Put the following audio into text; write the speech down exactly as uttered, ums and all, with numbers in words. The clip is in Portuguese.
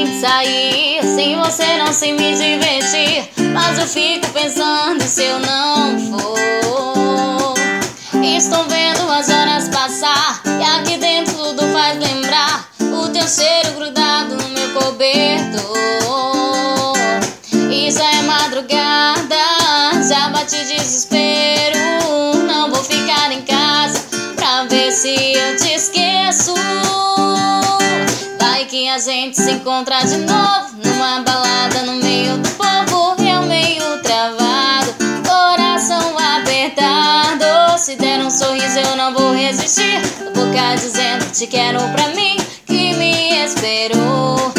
sair sem você, não sei me divertir, mas eu fico pensando se eu não for. Estou vendo as horas passar e aqui dentro tudo faz lembrar o teu cheiro grudado no meu cobertor. E já é madrugada, já bate desespero. Não vou ficar em casa pra ver se eu te esqueço. Vai que a gente se encontra de novo numa balada no meio do povo, eu meio travado, coração apertado. Se der um sorriso eu não vou resistir, a boca dizendo te quero pra mim, que me esperou.